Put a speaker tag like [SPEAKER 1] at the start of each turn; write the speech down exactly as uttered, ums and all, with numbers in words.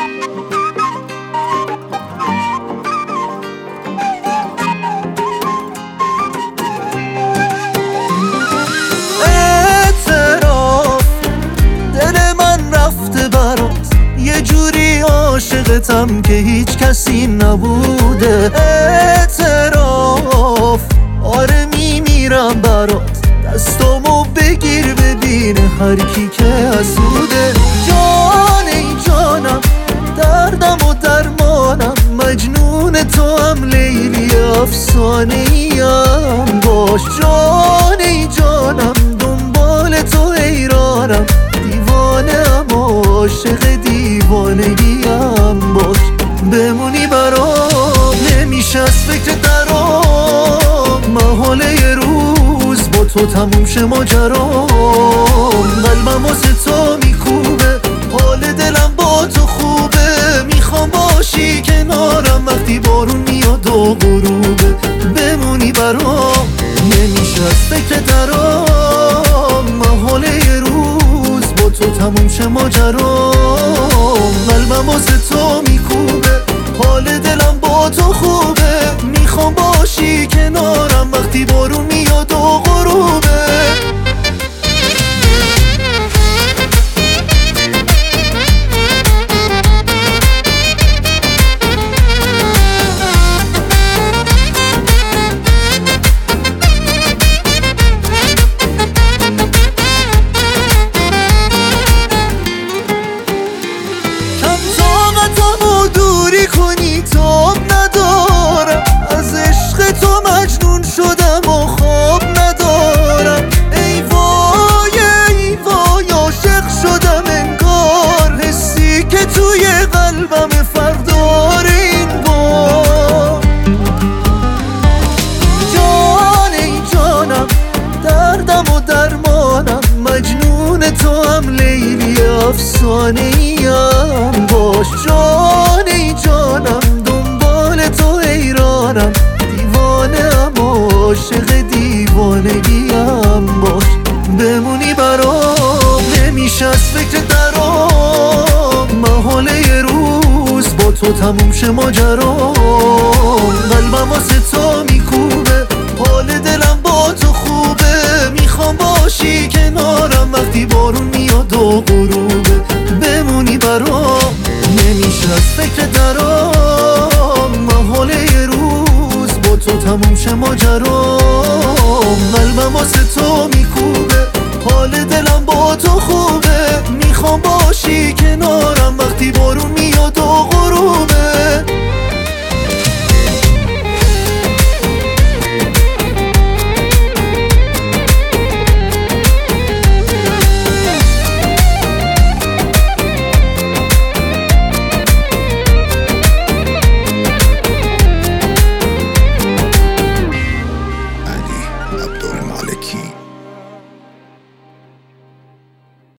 [SPEAKER 1] اعتراف دل من رفته برات، یه جوری عاشقتم که هیچ کسی نبوده. اعتراف آره میمیرم برات، دستامو بگیر ببینه هر کی که حسوده. جان ای جانم دردم و درمانم، مجنون تو هم لیلی افسانه ایم باش. جان ای جانم دنبال تو حیرانم، دیوانه‌ام عاشق دیوانگیم باش. بمونی برام نمیشه از فکر درام، محاله یه روز با تو تموم شه ماجرام. قلبم واسه تو میکوبه، حال دلم با تو خوبه، میخوام باشی کنارم وقتی بارون میاد و غروبه. بمونی برام نمیشه از فکر درام، محاله یه روز با تو تموم شه ماجرام. قلبم واسه تو میکوبه، حال دلم با تو خوبه، میخوام باشی کنارم وقتی بارون میاد و غروبه. کنی تاب ندارم، از عشق تو مجنون شدم و خواب ندارم. ای وای ای وای عاشق شدم انگار، حسی که توی قلبم فردار این بار. جان ای جانم دردم و درمانم، مجنون تو هم لیلی افسانه ایم باش. جان ای جانم دنبال تو حیرانم، دیوانه‌ام عاشق دیوانگیم باش. بمونی برام نمیشه از فکر درام، محاله یه روز با تو تموم شه ماجرام. قلبم واسه تو میکوبه، حال دلم با تو خوبه، میخوام باشی کنارم وقتی بارون میاد و غروبه. بمونی برام نمیشه از فکر درام، محاله یه روز با تو تموم شه ماجرام. قلبم واسه تو